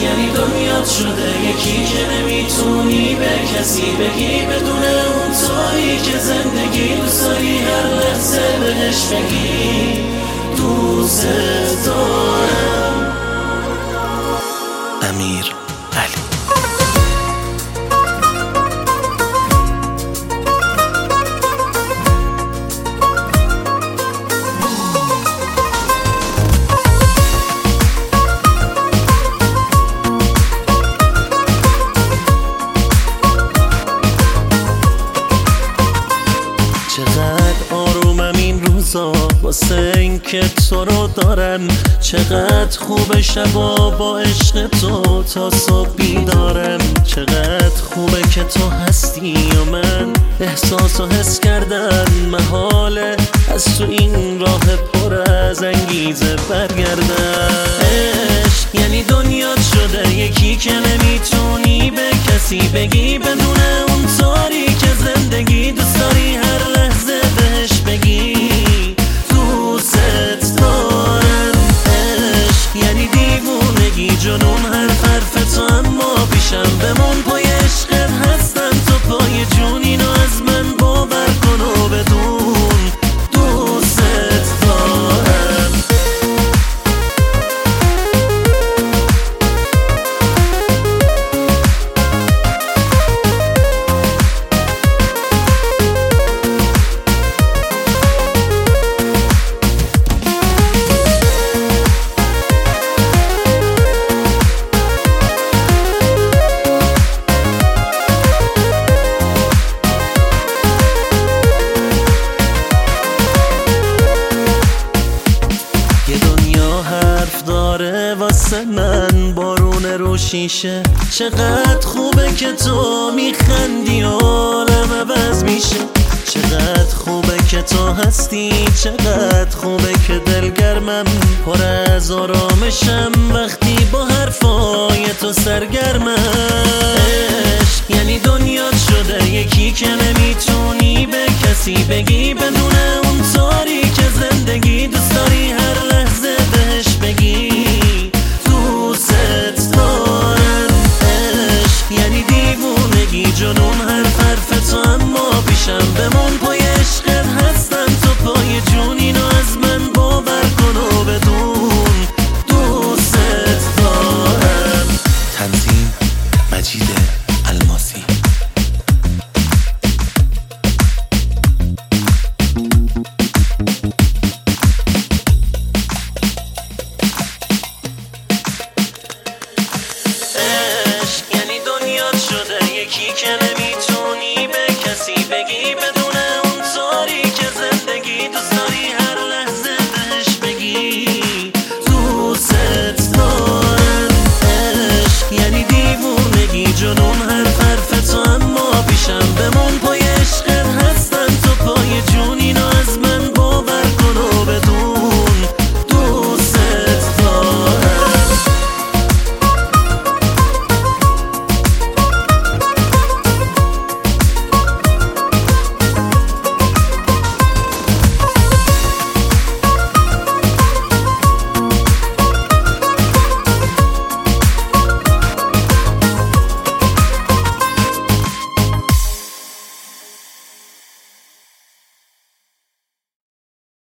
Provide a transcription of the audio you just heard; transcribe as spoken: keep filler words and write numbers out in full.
یعنی دنیات شده یکی که نمیتونی به کسی بگی بدون اون طوری که زندگی دوست داری هر لحظه بهش بگی دوست دارم. امیر علی. چقدر آرومم این روزا واسه این که تو رو دارم، چقدر خوب شبا با عشق تو تا صبح بیدارم، چقدر خوبه که تو هستی و من احساس و حس کردن محاله از تو این راه پر از انگیزه برگردن. عشق یعنی دنیات شده یکی که نمیتونی به کسی بگی بدون اون طوری که زندگی دوست داری هر لحظه بهش بگی دوست دارم. عشق یعنی دیوونگی جنون هر حرف تو، اما پیشم بمون پای عشقت هستم تو پای جون، اینو از من باور کن و بدون دوست دارم. داره واسه من بارون رو شیشه، چقدر خوبه که تو میخندی عالم عوض میشه، چقدر خوبه که تو هستی، چقدر خوبه که دلگرمم پر از آرامشم وقتی با حرفای تو سرگرمم. عشق یعنی دنیات شده یکی که نمیتونی به کسی بگی بدون اون طوری که زندگی دوست داری هر لحظه